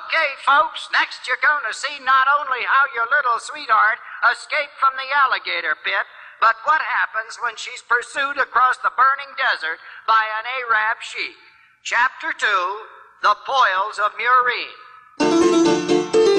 Okay, folks, next you're going to see not only how your little sweetheart escaped from the alligator pit, but what happens when she's pursued across the burning desert by an Arab sheik. Chapter 2, The Boils of Murine.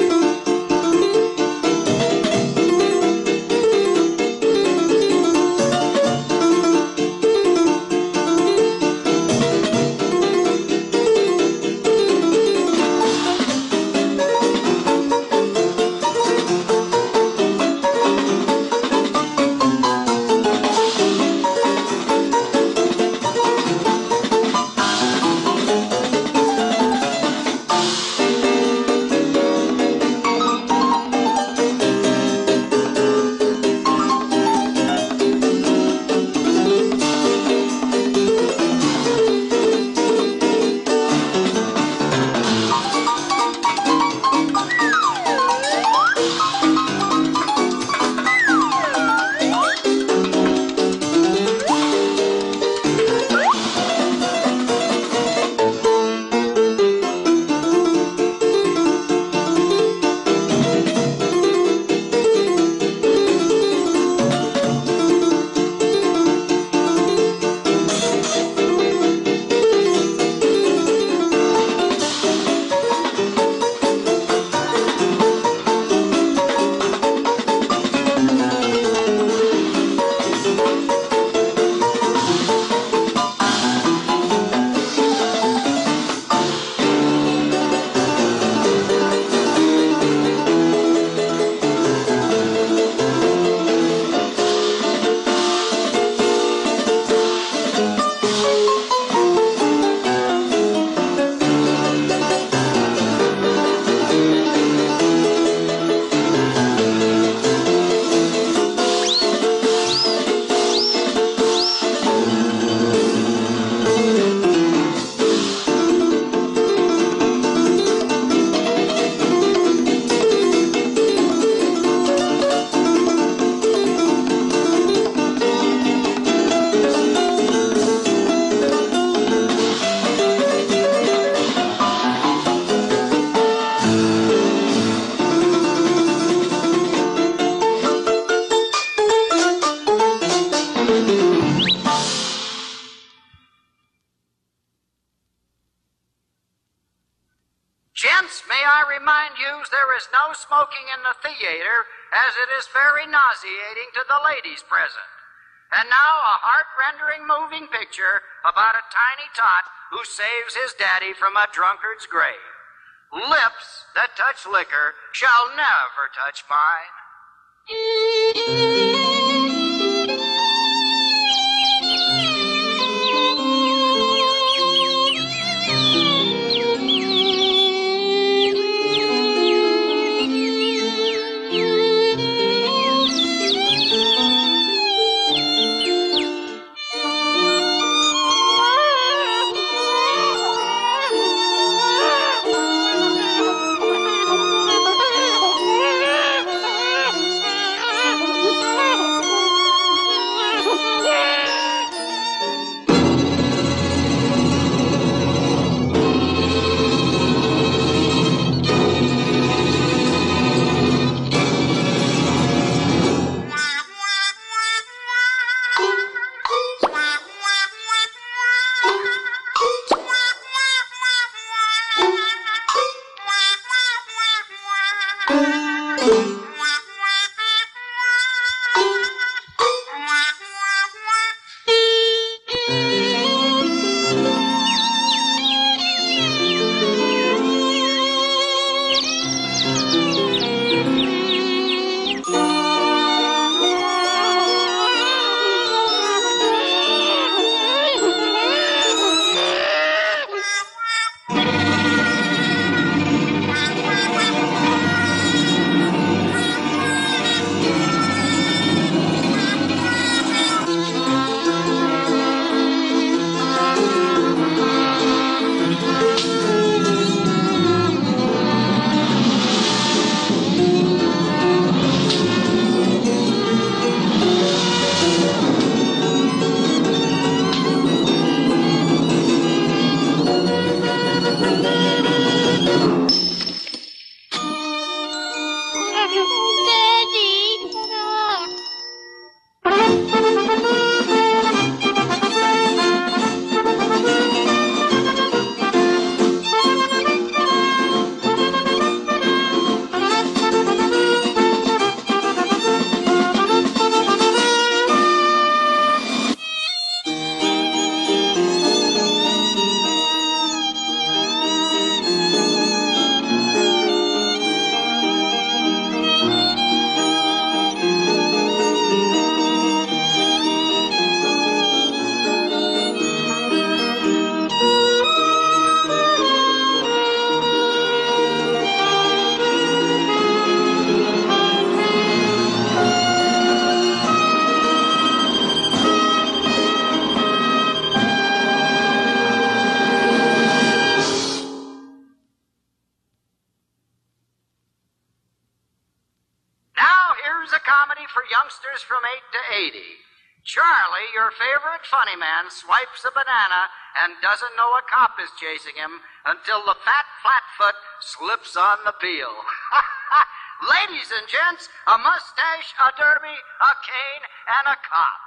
Gents, may I remind you there is no smoking in the theater, as it is very nauseating to the ladies present. And now a heart-rendering moving picture about a tiny tot who saves his daddy from a drunkard's grave. Lips that touch liquor shall never touch mine. youngsters from 8 to 80. Charlie, your favorite funny man, swipes a banana and doesn't know a cop is chasing him until the fat flatfoot slips on the peel. Ladies and gents, a mustache, a derby, a cane, and a cop.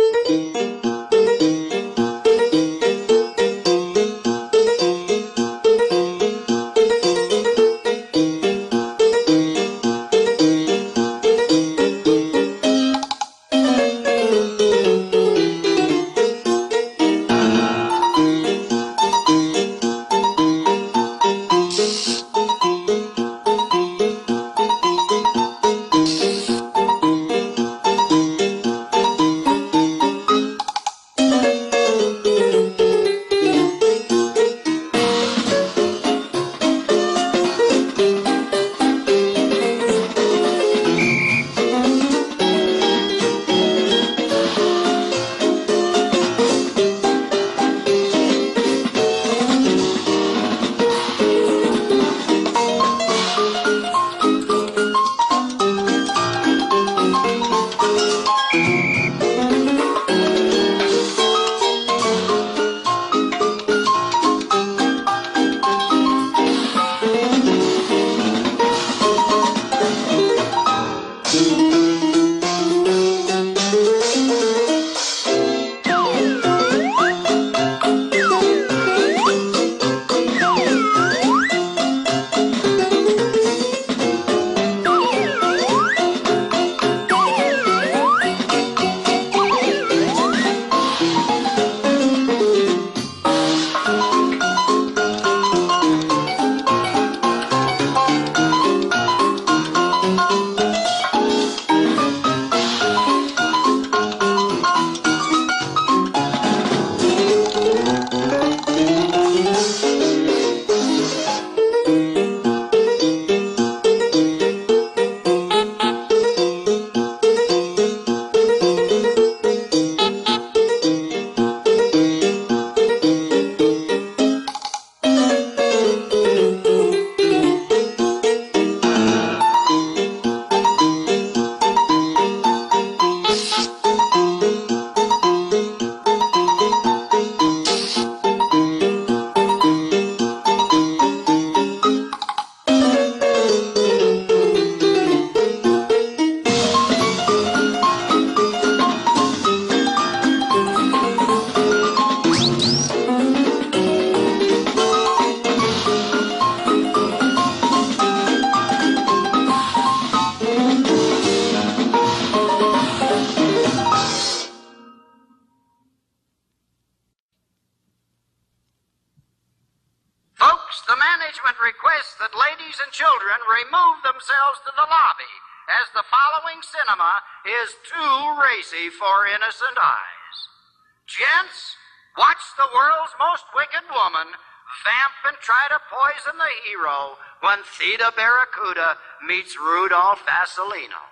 The management requests that ladies and children remove themselves to the lobby, as the following cinema is too racy for innocent eyes. Gents, watch the world's most wicked woman vamp and try to poison the hero when Theda Barracuda meets Rudolph Vasilino.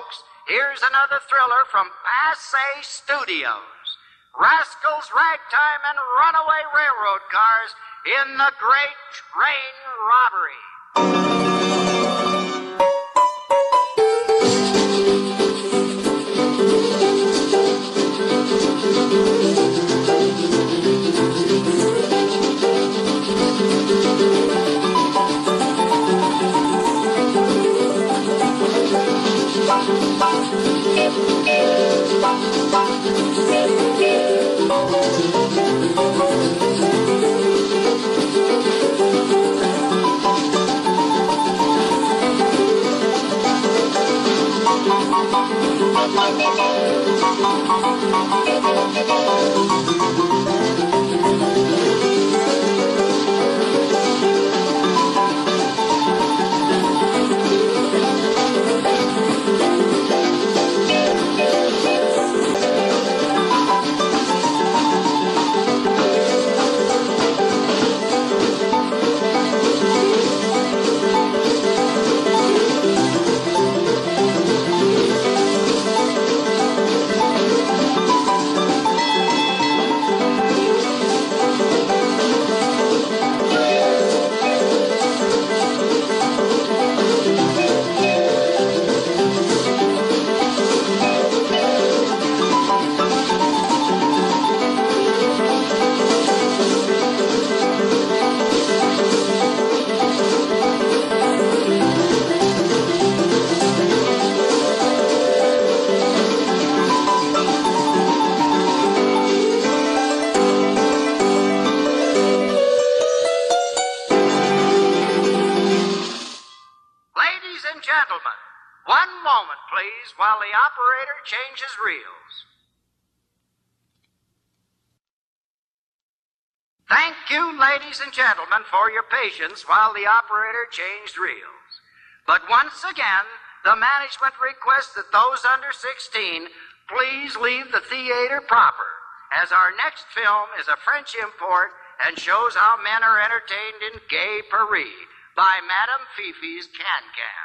folks, here's another thriller from Passe Studios. Rascals, ragtime, and runaway railroad cars in the Great Train Robbery. Gentlemen, one moment, please, while the operator changes reels. Thank you, ladies and gentlemen, for your patience while the operator changed reels. But once again, the management requests that those under 16 please leave the theater proper, as our next film is a French import and shows how men are entertained in gay Paris by Madame Fifi's Can-Can.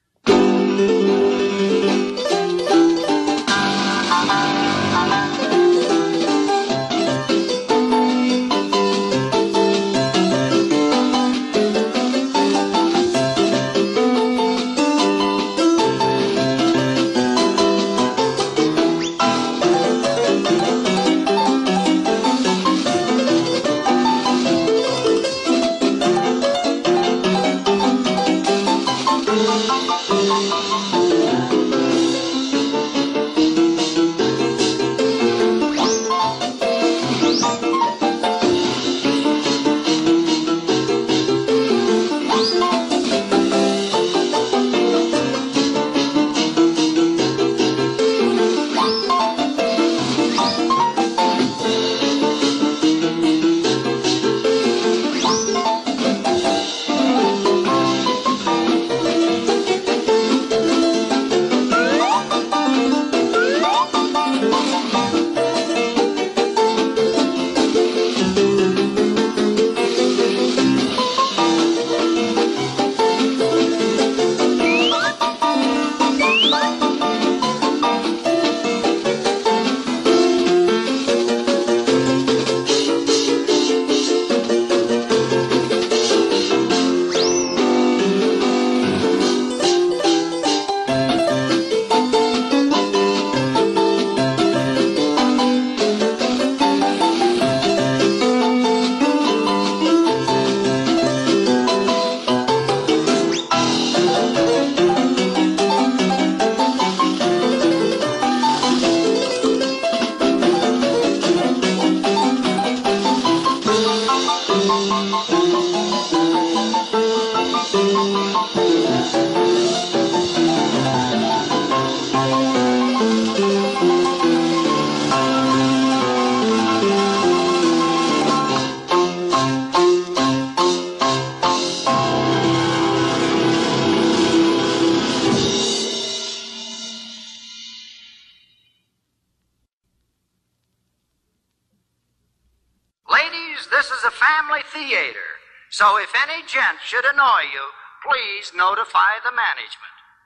This is a family theater, so if any gent should annoy you, please notify the management.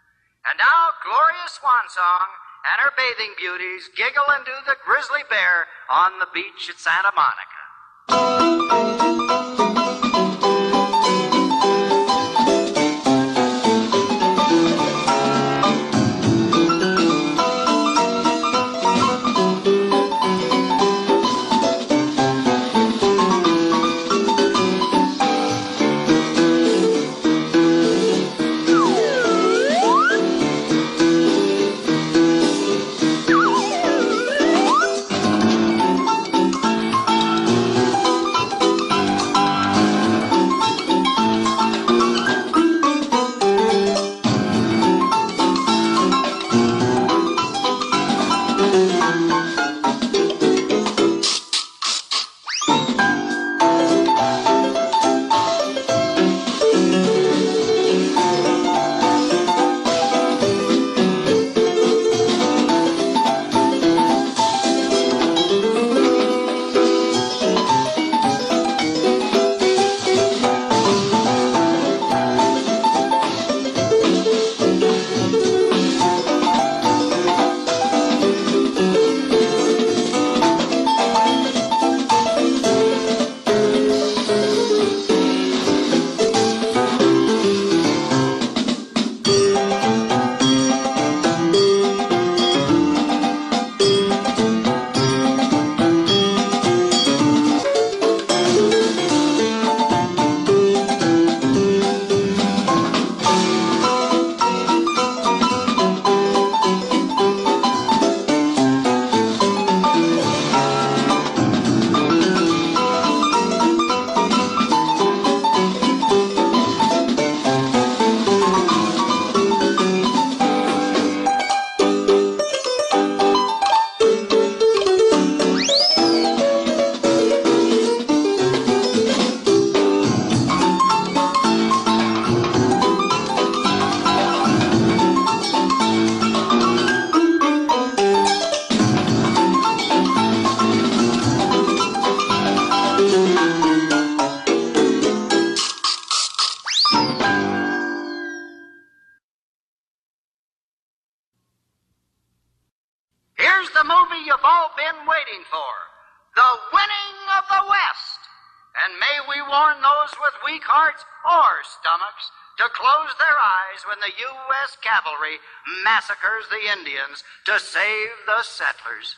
And now, Gloria Swansong and her bathing beauties giggle and do the grizzly bear on the beach at Santa Monica. Here's the movie you've all been waiting for, The Winning of the West. And may we warn those with weak hearts or stomachs to close their eyes when the U.S. cavalry massacres the Indians to save the settlers.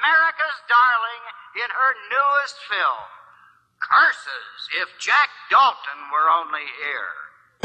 America's darling in her newest film. Curses if Jack Dalton were only here.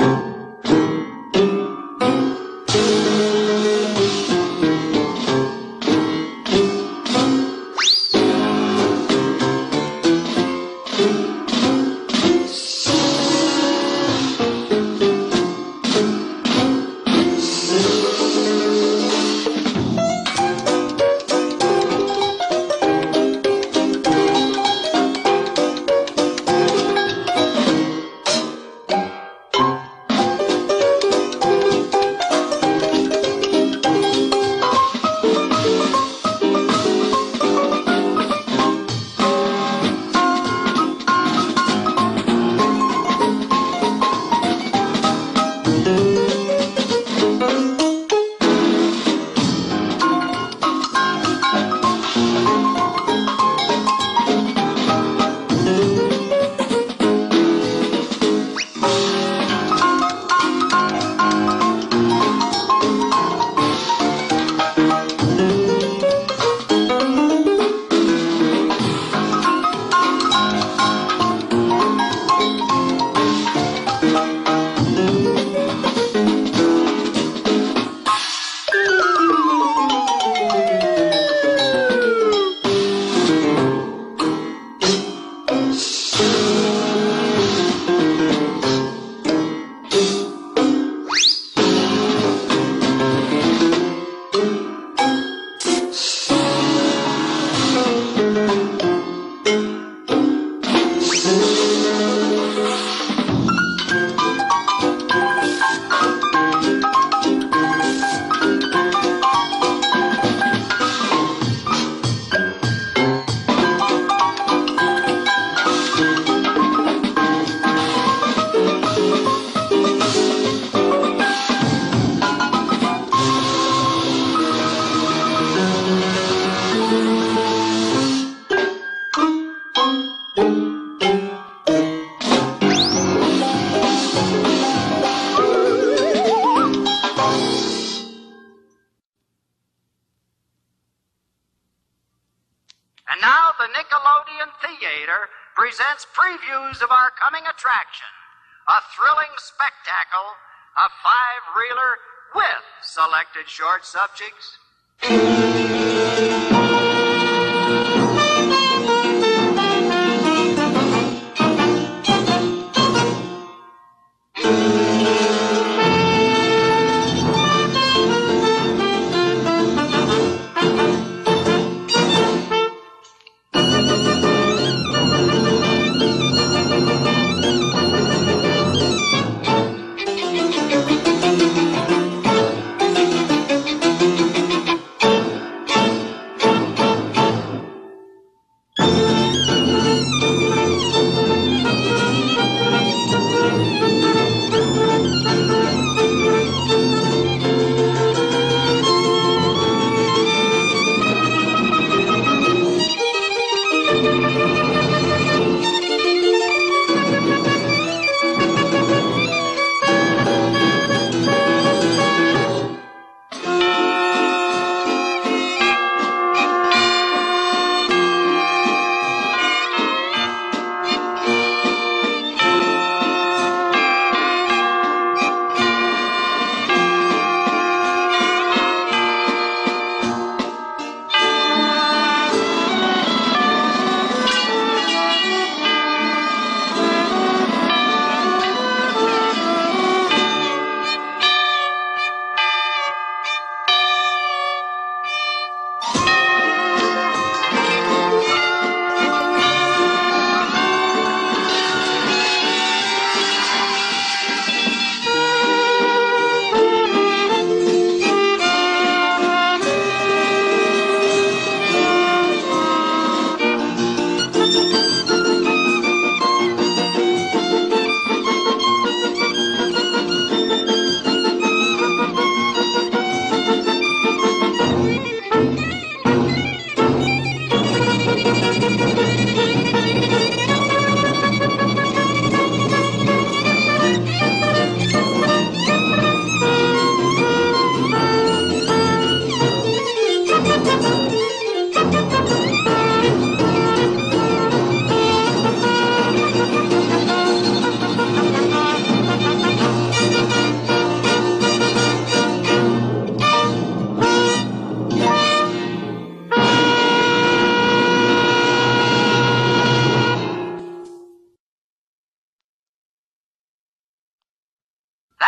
And now the Nickelodeon Theater presents previews of our coming attraction, a thrilling spectacle, a five-reeler with selected short subjects.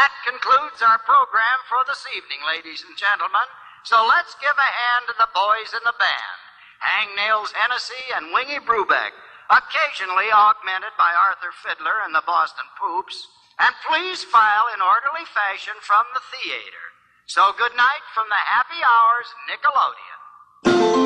That concludes our program for this evening, ladies and gentlemen. So let's give a hand to the boys in the band, Hangnails Hennessy and Wingy Brubeck, occasionally augmented by Arthur Fiddler and the Boston Poops. And please file in orderly fashion from the theater. So good night from the Happy Hours Nickelodeon.